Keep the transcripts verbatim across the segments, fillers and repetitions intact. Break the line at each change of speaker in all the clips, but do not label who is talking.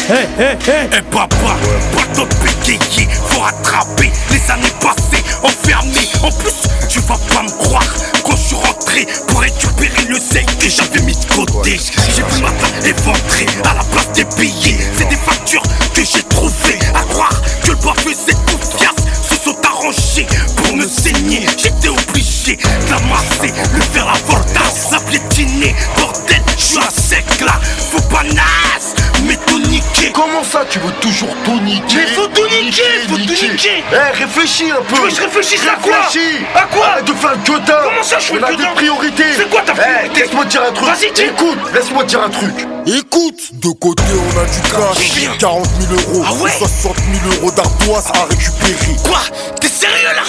Hey, hey, hey. Eh papa, pas de bégayer, faut rattraper les années passées enfermées. En plus, tu vas pas me croire quand je suis rentré pour récupérer le sel que j'avais mis de côté. J'ai vu ma table éventrée à la place des billets. C'est des factures que j'ai trouvées. À croire que le bois faisait tout fiasse, se sont arrangés pour me saigner. J'étais obligé d'amasser, le faire la voltasse, la piétiner. Bordel, je suis à sec là, faut pas nasse, mais tout niquer.
Comment ça tu veux toujours tout niquer?
Mais faut tout niquer, faut tout niquer.
Eh, réfléchis un peu.
Tu veux que je réfléchisse à quoi?
Réfléchis.
À quoi?
Arrête de faire le quota.
Comment ça je fais
On
le
a
quota?
des priorités.
C'est quoi ta priorité?
Eh, laisse-moi te dire un truc.
Vas-y, dis.
Écoute, laisse-moi te dire un truc.
Écoute, de côté on a du cash, quarante mille euros,
Ah ouais?
soixante mille euros d'ardoise à récupérer.
Quoi? T'es sérieux là?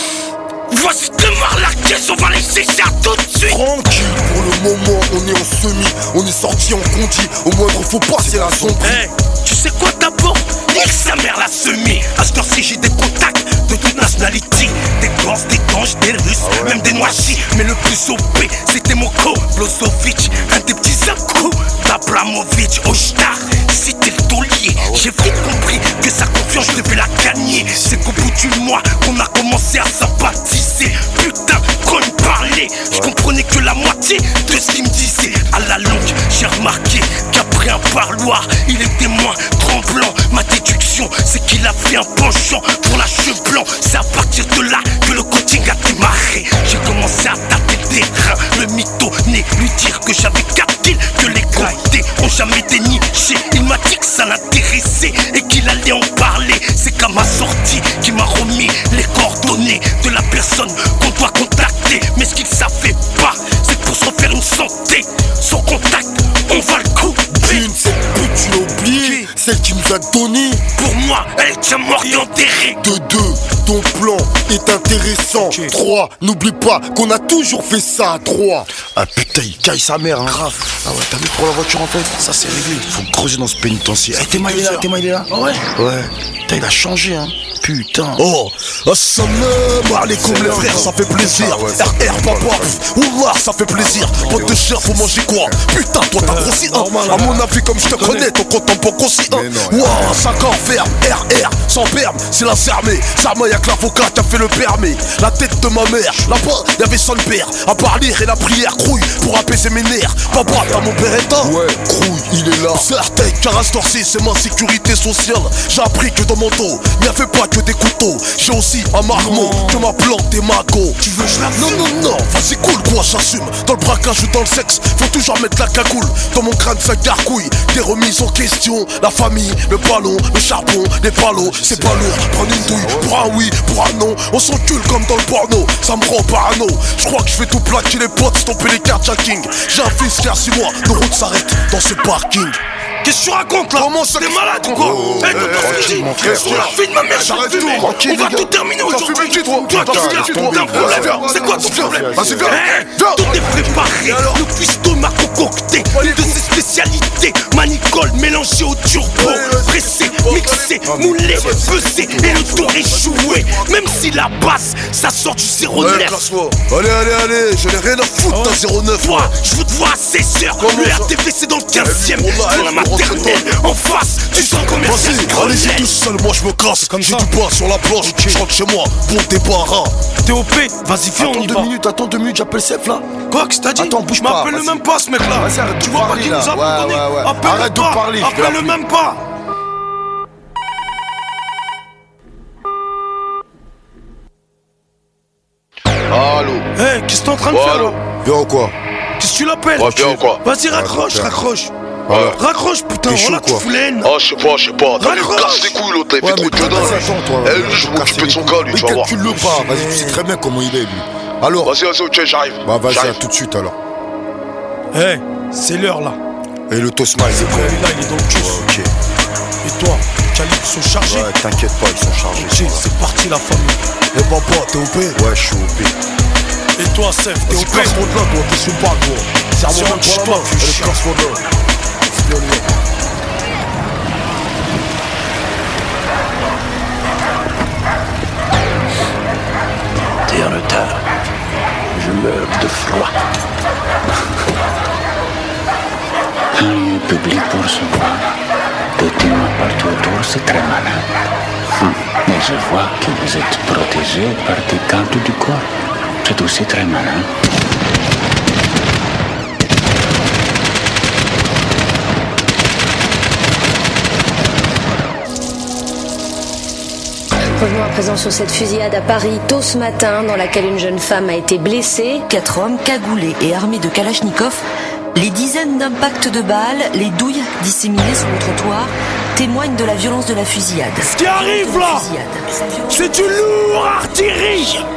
Voici démarre la caisse, on va les saisir tout de suite.
Tranquille, pour le moment on est en semi, on est sorti en conti, au moindre faux pas c'est la zone.
Hey, tu sais quoi d'abord? Nique sa mère la semée. À ce temps-ci j'ai des contacts de toute nationalité. Des Corses, des Ganges, des Russes, même des Noachis. Mais le plus O P c'était mon co Blozovic, un des petits accros d'Abramovic au star. C'était le taulier. J'ai vite compris que sa confiance je devais la gagner. C'est qu'au bout du mois qu'on a commencé à sympathiser. Putain, quand il parlait, je comprenais que la moitié de ce qu'il me disait. À la longue, j'ai remarqué qu'après un parloir, il était moins tremblant. Ma déduction, c'est qu'il avait un penchant pour la cheveux blanc. C'est à partir de là que le coaching a démarré. J'ai commencé à taper des reins. Le mytho né lui dire que j'avais quatre kills, que les côtés ont jamais déniché. Il m'a dit que ça l'intéressait et qu'il allait en parler. C'est qu'à ma sortie qu'il m'a remis les coordonnées de la personne qu'on doit contacter. Mais ce qu'il savait pas, c'est que pour se refaire une santé, son contact, on va le couper.
Une, cette pute tu l'as oublié, celle qui nous a donné.
Pour moi, elle est déjà morte et enterrée.
De deux, ton plan est intéressant. Trois, n'oublie pas qu'on a toujours fait ça à trois.
Ah putain, il caille sa mère, hein. Grave. Ah ouais, t'as vu pour la voiture en fait? Ça c'est réglé. Faut creuser dans ce pénitencier. Eh, t'es maillé là, t'es maillé là.
Ah ouais?
Ouais. Putain, il a changé, hein. Putain.
Oh, assalamu alaikum les frères, ça fait plaisir. R R papa, Wallah, ça fait plaisir. Pote de chien, faut manger quoi? Putain, toi t'as grossi un. À mon avis, comme je te connais, ton compte en banque aussi un. Ouah, cinq ans ferme, R R, sans perme, c'est la fermée. Ça m'a y'a que l'avocat qui a fait le permis. La tête de ma mère, là-bas, y'avait son père. À part lire et la prière, crouille pour apaiser mes nerfs. Papa, t'as mon père éteint?
Ouais, crouille, il est là.
Certain, car Astorci, c'est ma sécurité sociale. J'ai appris que dans mon dos, il n'y avait pas que des couteaux. J'ai aussi un marmot que ma plante et ma go.
Tu veux que je la
Non, non, non, vas-y cool quoi, j'assume. Dans le braquage ou dans le sexe, faut toujours mettre la cagoule. Dans mon crâne ça gargouille, des remises en question. La famille, le ballon, le charbon, les palos. C'est pas lourd, prendre une douille pour un oui, pour un non. On s'encule comme dans le porno, ça me rend parano. Je crois que je vais tout plaquer les potes, stopper les cartes jacking. J'ai un fils qui a six mois, nos routes s'arrêtent dans ce parking.
Qu'est-ce que tu racontes là?
Comment ça?
T'es malade ou quoi?
Oh,
Eh, t'entends ce que je dis? La fille de ma mère,
J'arrête
je
tout,
vais fumer.
tranquille,
On va
les
tout
gars.
terminer
T'as
aujourd'hui.
fumé qui, toi?
Toi,
Putain,
qu'est-ce
laisse
qu'il y a?
tomber.
T'as un problème?
Viens,
C'est quoi ton
viens,
problème?
vas-y, viens.
Eh,
Viens.
tout est préparé. Le cuistot m'a concocté une de ses spécialités. Manicole mélangée au turbo. Pressé, mixé, moulé, pesé et le tour est joué. Même si la base, ça sort du zéro
Ouais,
neuf.
classe-moi. Allez, allez, allez, j'en ai rien à foutre d'un zéro neuf.
Toi, je veux te voir à seize heures.
Comment
Le
ça?
R T V c'est dans le quinzième.
Eh, Wallah,
Dans la
eh, je me
maternelle, en face, tu sens commercial.
Vas-y, allez-y tout seul, moi je me casse. J'ai du pain sur la planche, je rentre chez moi, bon débarras.
T'es O P, vas-y, viens, on
Attends
y
deux
va.
minutes, attends deux minutes, j'appelle Sef là.
Quoi, qu'est-ce que t'as dit?
Attends, bouge
Je
pas,
m'appelle le
vas-y.
même pas ce mec là.
Vas-y, arrête de
Tu vois pas
parler,
qu'il
là.
nous a
Ouais,
abandonné?
ouais, ouais.
Appelle
Arrête de
pas.
parler, je vais
Appelle le
l'appeler.
même pas.
Allô?
Hé, qu'est-ce que t'es en train de
Ouais,
faire
allô?
là?
Viens ou quoi?
Qu'est-ce que tu l'appelles?
Ouais, bien ou quoi?
Vas-y, raccroche,
Ouais,
raccroche.
Ouais.
Raccroche, putain,
T'es chaud,
voilà, tu
quoi.
fous la haine.
Ah, je sais pas, je sais pas. T'as vu,
Raccroche.
casse les couilles l'autre, là, il
Ouais,
fait trop
mais
de
toi,
dalle.
vas-y, attends, toi.
Eh, lui,
vas-y,
je vais m'occuper de son
casser
gars,
les
lui, tu
couilles.
vas voir.
Calcule-le pas, vas-y, tu sais très bien comment il est, lui. Alors?
Vas-y, vas-y, ok, j'arrive.
Bah, vas-y, à
J'arrive.
tout de suite alors.
Hé, c'est l'heure là.
Et le Tosma, il est
Ouais,
prêt?
là, il est dans le cul.
Ok.
Et toi, Calib, ils sont chargés?
Ouais, t'inquiète pas, ils sont chargés.
Ok, c'est parti la famille.
Et papa, t'es O P? Ouais, je suis O P.
Et toi, Sef, t'es
Vas-y,
O P?
casse-moi de là, toi, qu'est-ce que tu parles, toi?
Tiens,
Serre-moi
rentre
même
chez
pas la
toi,
main.
vieux
Allez,
chien.
casse-moi de là. C'est bien, lui.
T'es en retard. Je meurs de froid. Un lieu public pour se voir. Petit c'est très malin. Hum. Mais je vois que vous êtes protégé par des gardes du corps. C'est aussi très malin.
Revenons à présent sur cette fusillade à Paris tôt ce matin dans laquelle une jeune femme a été blessée.
Quatre hommes cagoulés et armés de kalachnikov, les dizaines d'impacts de balles, les douilles disséminées sur le trottoir témoignent de la violence de la fusillade.
Ce qui arrive là, c'est du lourd artillerie.